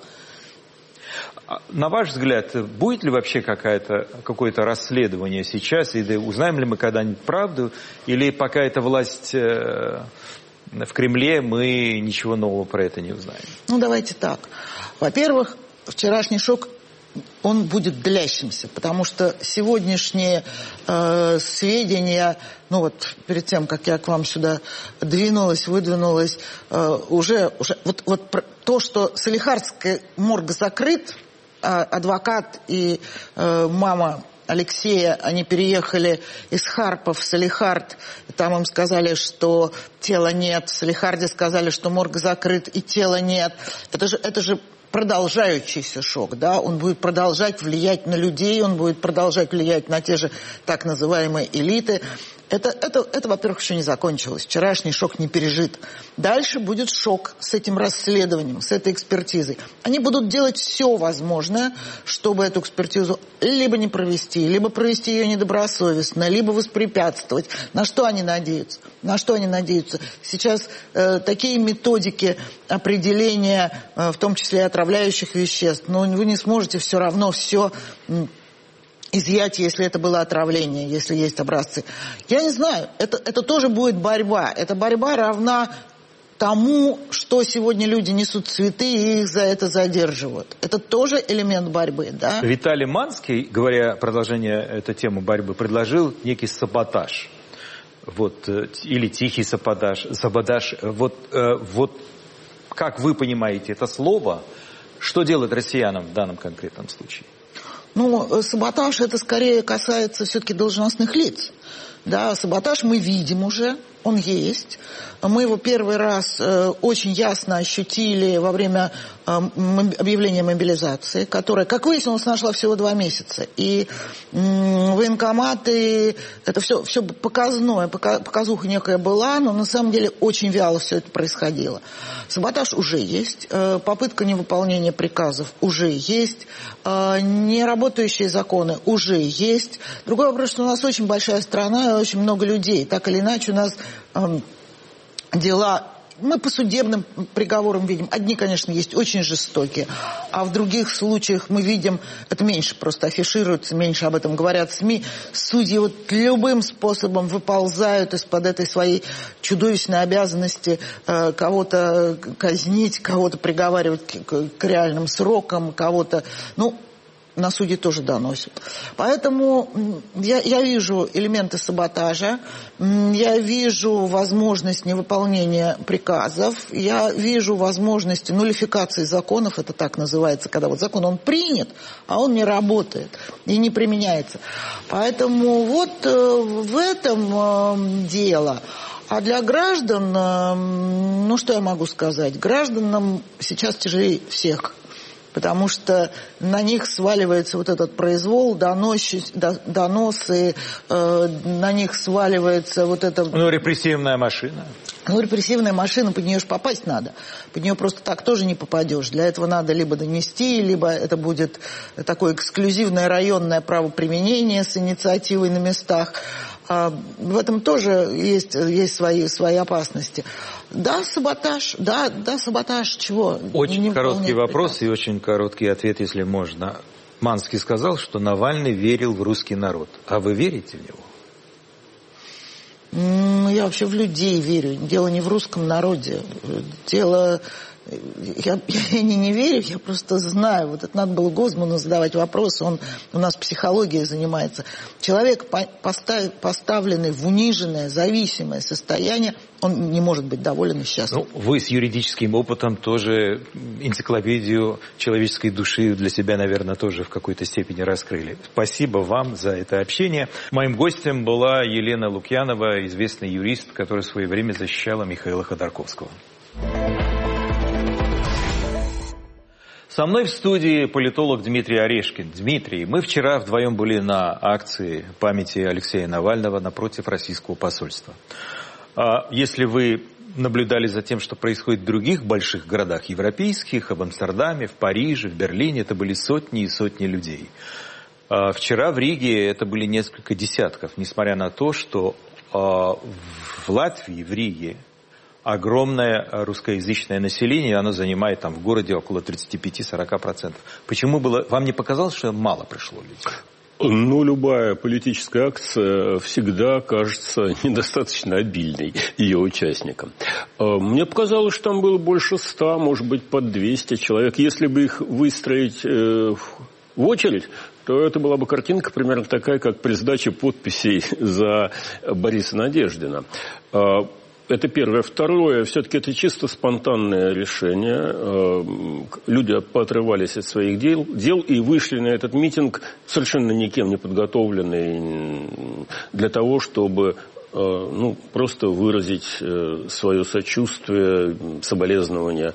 На ваш взгляд, будет ли вообще какое-то расследование сейчас, и узнаем ли мы когда-нибудь правду, или пока эта власть в Кремле, мы ничего нового про это не узнаем? Давайте так. Во-первых, вчерашний шок, он будет длящимся, потому что сегодняшние сведения, перед тем, как я к вам сюда выдвинулась, уже то, что Салихардский морг закрыт, адвокат и мама Алексея, они переехали из Харпа в Салихард, там им сказали, что тела нет, в Салихарде сказали, что морг закрыт и тела нет. Это же продолжающийся шок, да, он будет продолжать влиять на людей, он будет продолжать влиять на те же так называемые элиты. Это, во-первых, еще не закончилось. Вчерашний шок не пережит. Дальше будет шок с этим расследованием, с этой экспертизой. Они будут делать все возможное, чтобы эту экспертизу либо не провести, либо провести ее недобросовестно, либо воспрепятствовать. На что они надеются? Сейчас такие методики определения, в том числе и отравляющих веществ, но вы не сможете все равно все изъять, если это было отравление, если есть образцы. Я не знаю, это тоже будет борьба. Эта борьба равна тому, что сегодня люди несут цветы и их за это задерживают. Это тоже элемент борьбы, да? Виталий Манский, говоря продолжение этой темы борьбы, предложил некий саботаж. Или тихий саботаж. Как вы понимаете это слово, что делать россиянам в данном конкретном случае? Саботаж это скорее касается все-таки должностных лиц. Да, саботаж мы видим уже, он есть. Мы его первый раз очень ясно ощутили во время объявления мобилизации, которая, как выяснилось, нашла всего 2 месяца. И военкоматы, это все показное, показуха некая была, но на самом деле очень вяло все это происходило. Саботаж уже есть, попытка невыполнения приказов уже есть, неработающие законы уже есть. Другой вопрос, что у нас очень большая страна и очень много людей. Так или иначе у нас дела, мы по судебным приговорам видим, одни, конечно, есть очень жестокие, а в других случаях мы видим, это меньше просто афишируется, меньше об этом говорят СМИ, судьи любым способом выползают из-под этой своей чудовищной обязанности кого-то казнить, кого-то приговаривать к реальным срокам, кого-то, на суде тоже доносят. Поэтому я вижу элементы саботажа, я вижу возможность невыполнения приказов, я вижу возможность нулификации законов, это так называется, когда закон он принят, а он не работает и не применяется. Поэтому в этом дело. А для граждан, что я могу сказать? Гражданам сейчас тяжелее всех. Потому что на них сваливается этот произвол, доносы, на них сваливается это... репрессивная машина. Репрессивная машина, под нее же попасть надо. Под нее просто так тоже не попадешь. Для этого надо либо донести, либо это будет такое эксклюзивное районное правоприменение с инициативой на местах. В этом тоже есть свои опасности. Да, саботаж. Да, саботаж. Чего? Очень короткий вопрос и очень короткий ответ, если можно. Манский сказал, что Навальный верил в русский народ. А вы верите в него? Я вообще в людей верю. Дело не в русском народе. Дело... Я не верю, я просто знаю. Это надо было Гозману задавать вопрос. Он у нас психологией занимается. Человек, поставленный в униженное, зависимое состояние, он не может быть доволен и счастлив. Вы с юридическим опытом тоже энциклопедию человеческой души для себя, наверное, тоже в какой-то степени раскрыли. Спасибо вам за это общение. Моим гостем была Елена Лукьянова, известный юрист, которая в свое время защищала Михаила Ходорковского. Со мной в студии политолог Дмитрий Орешкин. Дмитрий, мы вчера вдвоем были на акции памяти Алексея Навального напротив российского посольства. Если вы наблюдали за тем, что происходит в других больших городах европейских, в Амстердаме, в Париже, в Берлине, это были сотни и сотни людей. Вчера в Риге это были несколько десятков, несмотря на то, что в Латвии, в Риге, огромное русскоязычное население, оно занимает в городе около 35-40%. Почему было... Вам не показалось, что мало пришло людей? Любая политическая акция всегда кажется недостаточно обильной ее участникам. Мне показалось, что там было больше 100, может быть, под 200 человек. Если бы их выстроить в очередь, то это была бы картинка примерно такая, как при сдаче подписей за Бориса Надеждина. Это первое. Второе, все-таки это чисто спонтанное решение. Люди поотрывались от своих дел и вышли на этот митинг совершенно никем не подготовленный для того, чтобы просто выразить свое сочувствие, соболезнования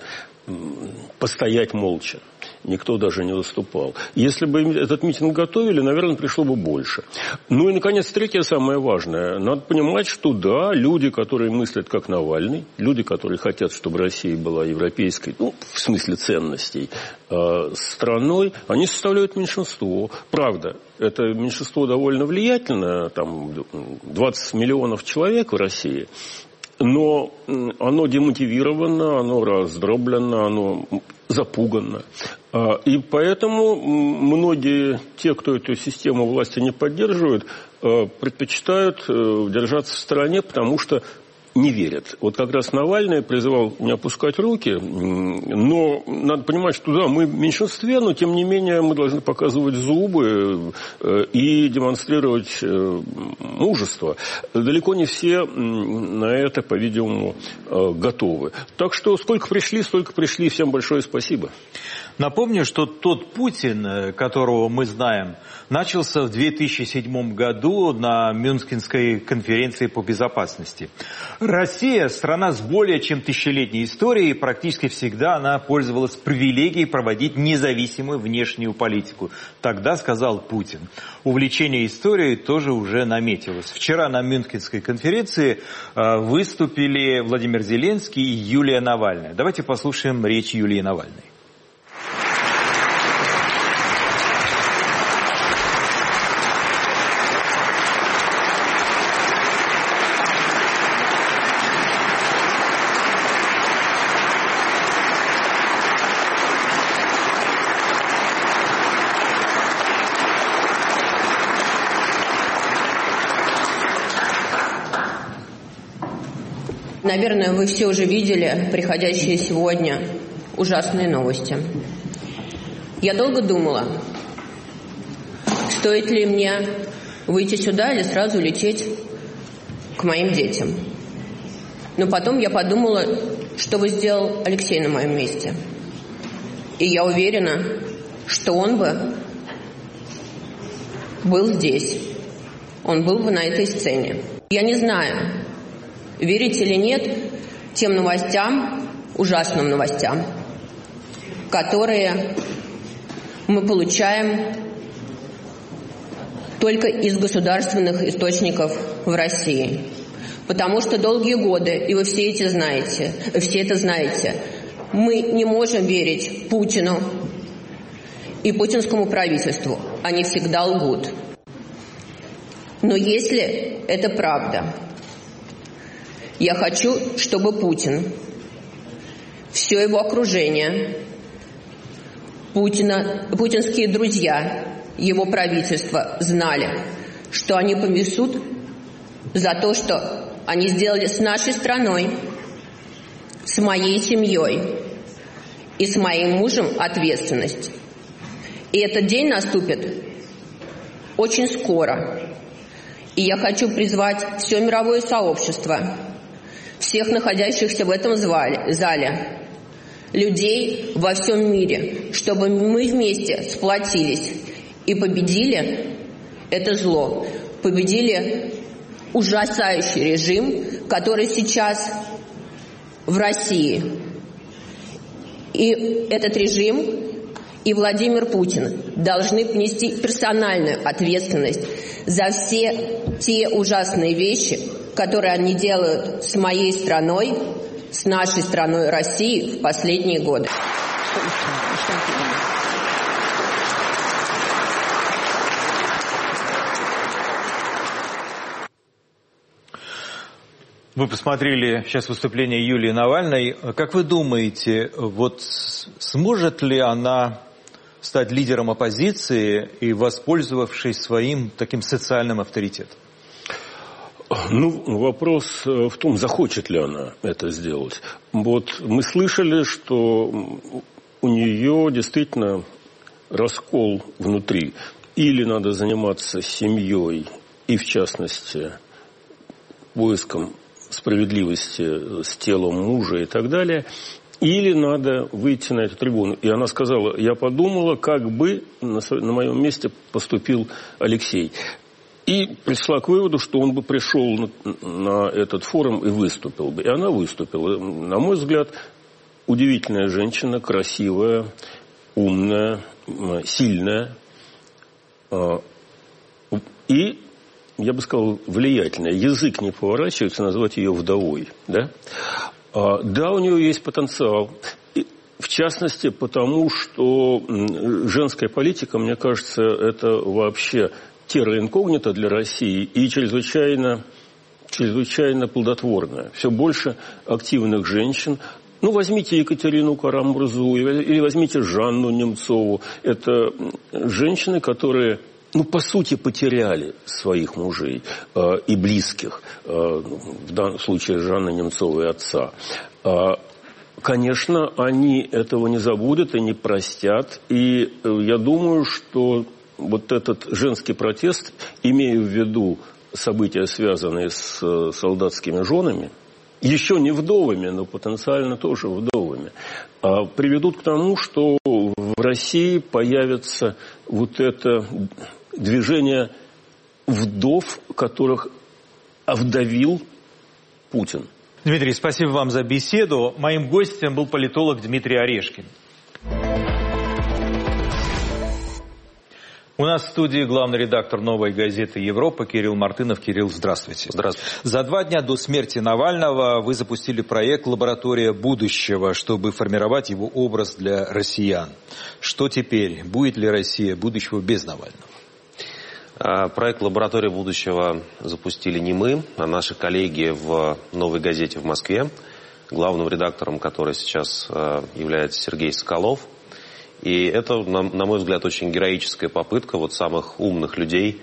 постоять молча. Никто даже не выступал. Если бы этот митинг готовили, наверное, пришло бы больше. Ну и, наконец, третье, самое важное. Надо понимать, что да, люди, которые мыслят как Навальный, люди, которые хотят, чтобы Россия была европейской, ну, в смысле ценностей, страной, они составляют меньшинство. Правда, это меньшинство довольно влиятельное, там 20 миллионов человек в России, но оно демотивировано, оно раздроблено, оно запугано. И поэтому многие, те, кто эту систему власти не поддерживают, предпочитают держаться в стороне, потому что не верят. Вот как раз Навальный призывал не опускать руки, но надо понимать, что да, мы в меньшинстве, но тем не менее мы должны показывать зубы и демонстрировать мужество. Далеко не все на это, по-видимому, готовы. Так что сколько пришли, столько пришли. Всем большое спасибо. Напомню, что тот Путин, которого мы знаем, начался в 2007 году на Мюнхенской конференции по безопасности. Россия – страна с более чем тысячелетней историей, и практически всегда она пользовалась привилегией проводить независимую внешнюю политику. Тогда сказал Путин. Увлечение историей тоже уже наметилось. Вчера на Мюнхенской конференции выступили Владимир Зеленский и Юлия Навальная. Давайте послушаем речь Юлии Навальной. Наверное, вы все уже видели приходящие сегодня ужасные новости. Я долго думала, стоит ли мне выйти сюда или сразу лететь к моим детям. Но потом я подумала, что бы сделал Алексей на моем месте. И я уверена, что он бы был здесь. Он был бы на этой сцене. Я не знаю, верите или нет тем новостям, ужасным новостям, которые мы получаем только из государственных источников в России. Потому что долгие годы, и вы все это знаете, мы не можем верить Путину и путинскому правительству. Они всегда лгут. Но если это правда, я хочу, чтобы Путин, все его окружение, путинские друзья, его правительство знали, что они понесут за то, что они сделали с нашей страной, с моей семьей и с моим мужем ответственность. И этот день наступит очень скоро. И я хочу призвать все мировое сообщество, всех находящихся в этом зале, людей во всем мире, чтобы мы вместе сплотились и победили это зло, победили ужасающий режим, который сейчас в России. И этот режим и Владимир Путин должны понести персональную ответственность за все те ужасные вещи, которые они делают с моей страной, с нашей страной России в последние годы. Вы посмотрели сейчас выступление Юлии Навальной. Как вы думаете, вот сможет ли она стать лидером оппозиции и воспользовавшись своим таким социальным авторитетом? Ну, вопрос в том, захочет ли она это сделать. Вот мы слышали, что у нее действительно раскол внутри. Или надо заниматься семьей и, в частности, поиском справедливости с телом мужа и так далее, или надо выйти на эту трибуну. И она сказала, я подумала, как бы на моем месте поступил Алексей. И пришла к выводу, что он бы пришел на этот форум и выступил бы. И она выступила. На мой взгляд, удивительная женщина, красивая, умная, сильная и, я бы сказал, влиятельная. Язык не поворачивается назвать ее вдовой. Да, да, у нее есть потенциал. В частности, потому что женская политика, мне кажется, это вообще терра инкогнита для России и чрезвычайно плодотворная. Все больше активных женщин. Ну, возьмите Екатерину Карамурзу или возьмите Жанну Немцову. Это женщины, которые, ну, по сути, потеряли своих мужей и близких. В данном случае Жанны Немцовой отца. Конечно, они этого не забудут и не простят. И я думаю, что вот этот женский протест, имея в виду события, связанные с солдатскими женами, еще не вдовами, но потенциально тоже вдовами, приведут к тому, что в России появится вот это движение вдов, которых овдовил Путин. Дмитрий, спасибо вам за беседу. Моим гостем был политолог Дмитрий Орешкин. У нас в студии главный редактор «Новой газеты Европа» Кирилл Мартынов. Кирилл, здравствуйте. Здравствуйте. За 2 дня до смерти Навального вы запустили проект «Лаборатория будущего», чтобы формировать его образ для россиян. Что теперь? Будет ли Россия будущего без Навального? Проект «Лаборатория будущего» запустили не мы, а наши коллеги в «Новой газете» в Москве, главным редактором которой сейчас является Сергей Соколов. И это, на мой взгляд, очень героическая попытка вот самых умных людей,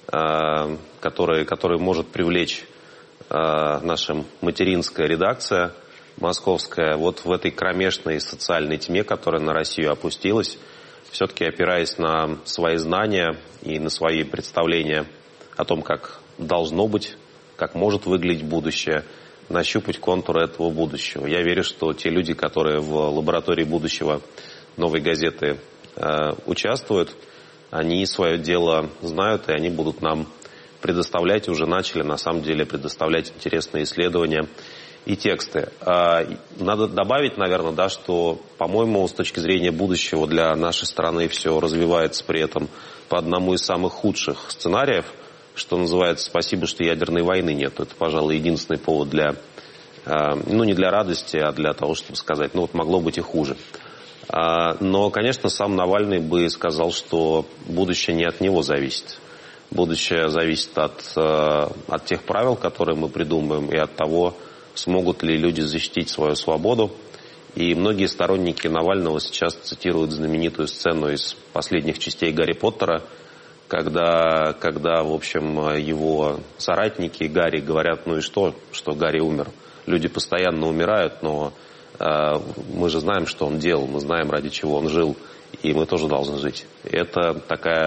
которые может привлечь наша материнская редакция московская вот в этой кромешной социальной тьме, которая на Россию опустилась, все-таки опираясь на свои знания и на свои представления о том, как должно быть, как может выглядеть будущее, нащупать контуры этого будущего. Я верю, что те люди, которые в лаборатории будущего «Новой газеты» участвуют, они свое дело знают, и они будут нам предоставлять, уже начали на самом деле предоставлять интересные исследования и тексты. Надо добавить, наверное, да, что, по-моему, с точки зрения будущего для нашей страны все развивается при этом по одному из самых худших сценариев, что называется «спасибо, что ядерной войны нет». Это, пожалуй, единственный повод для, ну, не для радости, а для того, чтобы сказать, ну, вот могло быть и хуже. Но, конечно, сам Навальный бы сказал, что будущее не от него зависит. Будущее зависит от тех правил, которые мы придумаем, и от того, смогут ли люди защитить свою свободу. И многие сторонники Навального сейчас цитируют знаменитую сцену из последних частей «Гарри Поттера», когда в общем, его соратники Гарри говорят, ну и что Гарри умер. Люди постоянно умирают, но мы же знаем, что он делал, мы знаем, ради чего он жил, и мы тоже должны жить. Это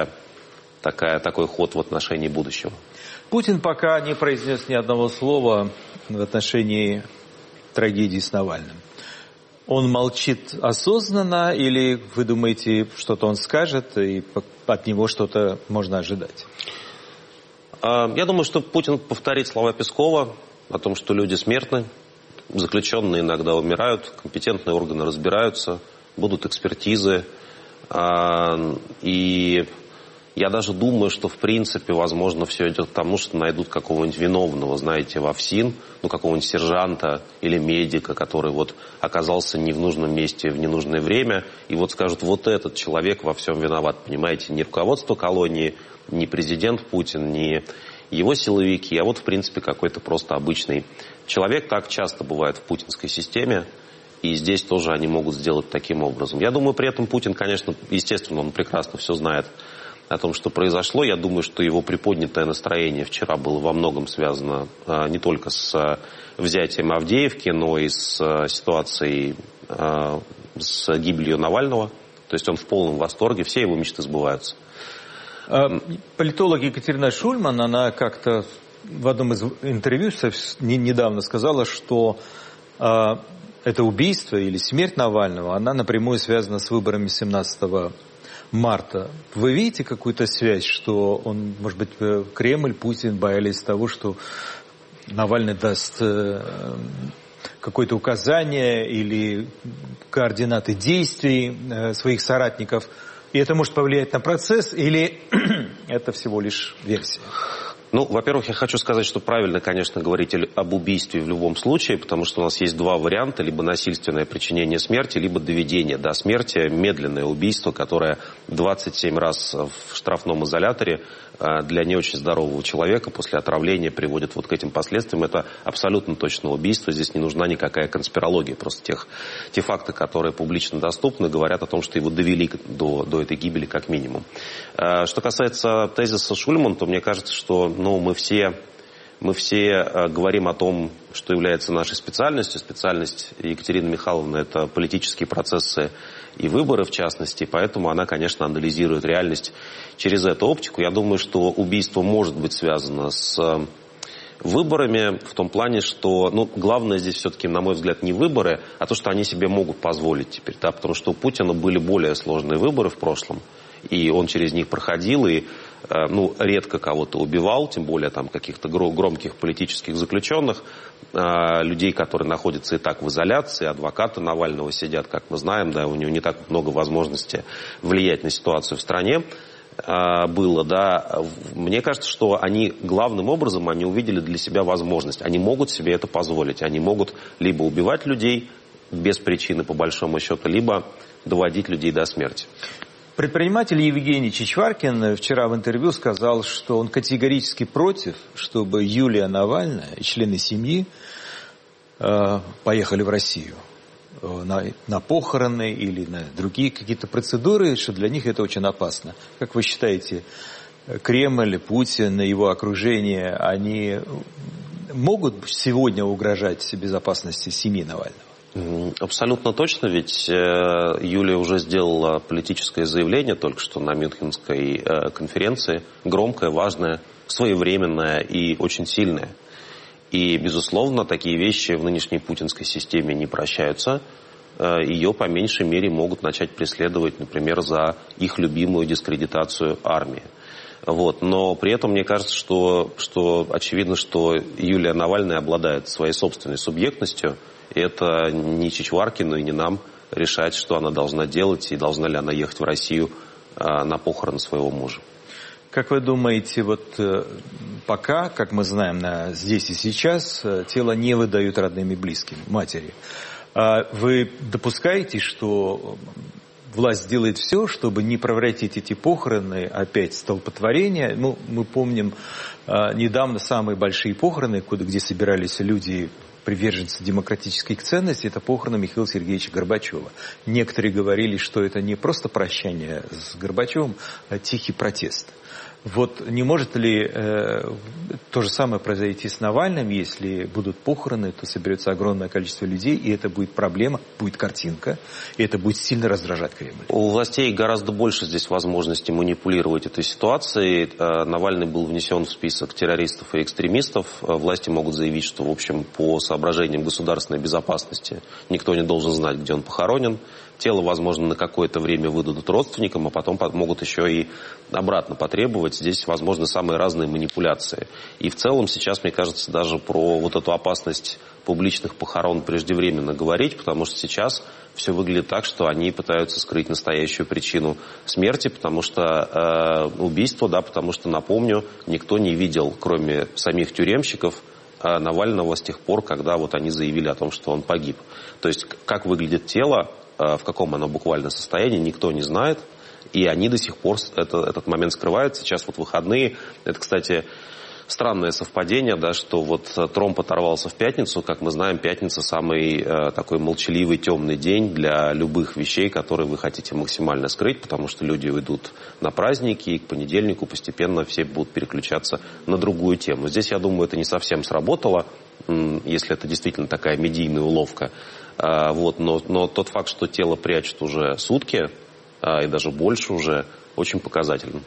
такой ход в отношении будущего. Путин пока не произнес ни одного слова в отношении трагедии с Навальным. Он молчит осознанно, или вы думаете, что-то он скажет, и от него что-то можно ожидать? Я думаю, что Путин повторит слова Пескова о том, что люди смертны, заключенные иногда умирают, компетентные органы разбираются, будут экспертизы. И я даже думаю, что в принципе, возможно, все идет к тому, что найдут какого-нибудь виновного, знаете, во ФСИН, ну, какого-нибудь сержанта или медика, который вот оказался не в нужном месте в ненужное время, и вот скажут, вот этот человек во всем виноват, понимаете, не руководство колонии, не президент Путин, не его силовики, а вот, в принципе, какой-то просто обычный человек. Так часто бывает в путинской системе, и здесь тоже они могут сделать таким образом. Я думаю, при этом Путин, конечно, естественно, он прекрасно все знает о том, что произошло. Я думаю, что его приподнятое настроение вчера было во многом связано не только с взятием Авдеевки, но и с ситуацией с гибелью Навального. То есть он в полном восторге, все его мечты сбываются. Политолог Екатерина Шульман, она как-то в одном из интервью недавно сказала, что это убийство или смерть Навального, она напрямую связана с выборами 17 марта. Вы видите какую-то связь, что он, может быть, Кремль, Путин боялись того, что Навальный даст какое-то указание или координаты действий своих соратников? И это может повлиять на процесс, или это всего лишь версия? Ну, во-первых, я хочу сказать, что правильно, конечно, говорить об убийстве в любом случае, потому что у нас есть два варианта: либо насильственное причинение смерти, либо доведение до смерти, медленное убийство, которое 27 раз в штрафном изоляторе для не очень здорового человека после отравления приводит вот к этим последствиям. Это абсолютно точно убийство, здесь не нужна никакая конспирология, просто те факты, которые публично доступны, говорят о том, что его довели до этой гибели как минимум. Что касается тезиса Шульман, то мне кажется, что мы все говорим о том, что является нашей специальностью. Специальность Екатерины Михайловны — это политические процессы и выборы, в частности, поэтому она, конечно, анализирует реальность через эту оптику. Я думаю, что убийство может быть связано с выборами в том плане, что главное здесь все-таки, на мой взгляд, не выборы, а то, что они себе могут позволить теперь. Да? Потому что у Путина были более сложные выборы в прошлом, и он через них проходил, и редко кого-то убивал, тем более там каких-то громких политических заключенных, людей, которые находятся и так в изоляции, адвокаты Навального сидят, как мы знаем, да, у него не так много возможностей влиять на ситуацию в стране было, да. Мне кажется, что они главным образом увидели для себя возможность. Они могут себе это позволить. Они могут либо убивать людей без причины, по большому счету, либо доводить людей до смерти. Предприниматель Евгений Чичваркин вчера в интервью сказал, что он категорически против, чтобы Юлия Навальная и члены семьи поехали в Россию на похороны или на другие какие-то процедуры, что для них это очень опасно. Как вы считаете, Кремль, Путин и его окружение, они могут сегодня угрожать безопасности семьи Навального? Абсолютно точно, ведь Юлия уже сделала политическое заявление только что на Мюнхенской конференции, громкое, важное, своевременное и очень сильное. И, безусловно, такие вещи в нынешней путинской системе не прощаются. Ее, по меньшей мере, могут начать преследовать, например, за их любимую дискредитацию армии. Но при этом мне кажется, что очевидно, что Юлия Навальная обладает своей собственной субъектностью. И это не Чичваркину и не нам решать, что она должна делать и должна ли она ехать в Россию на похороны своего мужа. Как вы думаете, пока, как мы знаем, здесь и сейчас тело не выдают родным и близким, матери. Вы допускаете, что власть сделает все, чтобы не превратить эти похороны опять в столпотворение? Мы помним недавно самые большие похороны, где собирались люди, приверженцы демократических ценностей, это похороны Михаила Сергеевича Горбачева. Некоторые говорили, что это не просто прощание с Горбачевым, а тихий протест. Не может ли то же самое произойти с Навальным? Если будут похороны, то соберется огромное количество людей, и это будет проблема, будет картинка, и это будет сильно раздражать Кремль. У властей гораздо больше здесь возможностей манипулировать этой ситуацией. Навальный был внесен в список террористов и экстремистов. Власти могут заявить, что, в общем, по соображениям государственной безопасности никто не должен знать, где он похоронен. Тело, возможно, на какое-то время выдадут родственникам, а потом могут еще и обратно потребовать. Здесь возможны самые разные манипуляции. И в целом сейчас, мне кажется, даже про эту опасность публичных похорон преждевременно говорить, потому что сейчас все выглядит так, что они пытаются скрыть настоящую причину смерти, потому что убийство, потому что, напомню, никто не видел, кроме самих тюремщиков, Навального с тех пор, когда они заявили о том, что он погиб. То есть, как выглядит тело, в каком оно буквально состоянии, никто не знает. И они до сих пор этот момент скрывают. Сейчас выходные. Это, кстати, странное совпадение, что тромб оторвался в пятницу. Как мы знаем, пятница самый такой молчаливый, темный день для любых вещей, которые вы хотите максимально скрыть, потому что люди уйдут на праздники, и к понедельнику постепенно все будут переключаться на другую тему. Здесь, я думаю, это не совсем сработало, если это действительно такая медийная уловка. Но тот факт, что тело прячут уже сутки, и даже больше уже, очень показателен.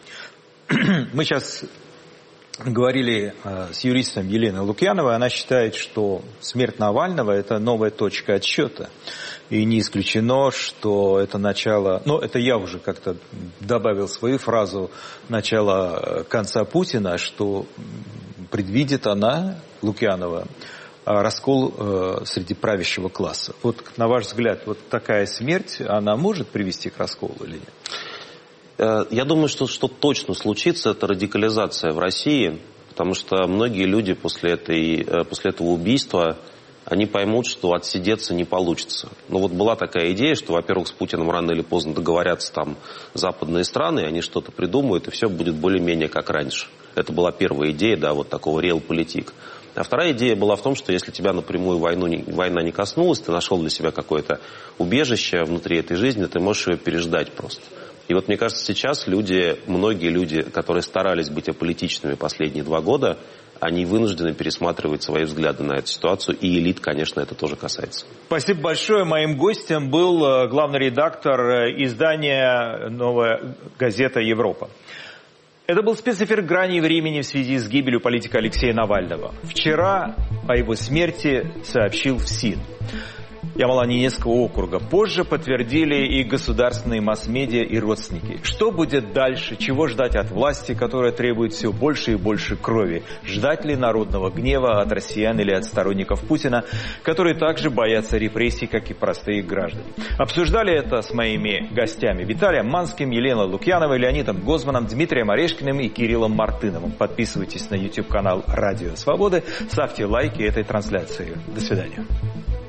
Мы сейчас говорили с юристом Еленой Лукьяновой. Она считает, что смерть Навального – это новая точка отсчета. И не исключено, что это начало... это я уже как-то добавил свою фразу начала конца Путина, что предвидит она, Лукьянова, раскол среди правящего класса. Вот, на ваш взгляд, вот такая смерть, она может привести к расколу или нет? Я думаю, что точно случится, это радикализация в России, потому что многие люди после этого убийства, они поймут, что отсидеться не получится. Ну вот была такая идея, что, во-первых, с Путиным рано или поздно договорятся там западные страны, они что-то придумают, и все будет более-менее как раньше. Это была первая идея, да, вот такого реал-политик. А вторая идея была в том, что если тебя напрямую война не коснулась, ты нашел для себя какое-то убежище внутри этой жизни, ты можешь ее переждать просто. И вот мне кажется, сейчас многие люди, которые старались быть аполитичными последние 2 года, они вынуждены пересматривать свои взгляды на эту ситуацию, и элит, конечно, это тоже касается. Спасибо большое. Моим гостем был главный редактор издания «Новая газета Европа». Это был спецэфир «Грани времени» в связи с гибелью политика Алексея Навального. Вчера о его смерти сообщил ФСИН Ямало-Ненецкого округа. Позже подтвердили и государственные масс-медиа, и родственники. Что будет дальше? Чего ждать от власти, которая требует все больше и больше крови? Ждать ли народного гнева от россиян или от сторонников Путина, которые также боятся репрессий, как и простые граждане? Обсуждали это с моими гостями: Виталием Манским, Еленой Лукьяновой, Леонидом Гозманом, Дмитрием Орешкиным и Кириллом Мартыновым. Подписывайтесь на YouTube-канал «Радио Свободы», ставьте лайки этой трансляции. До свидания.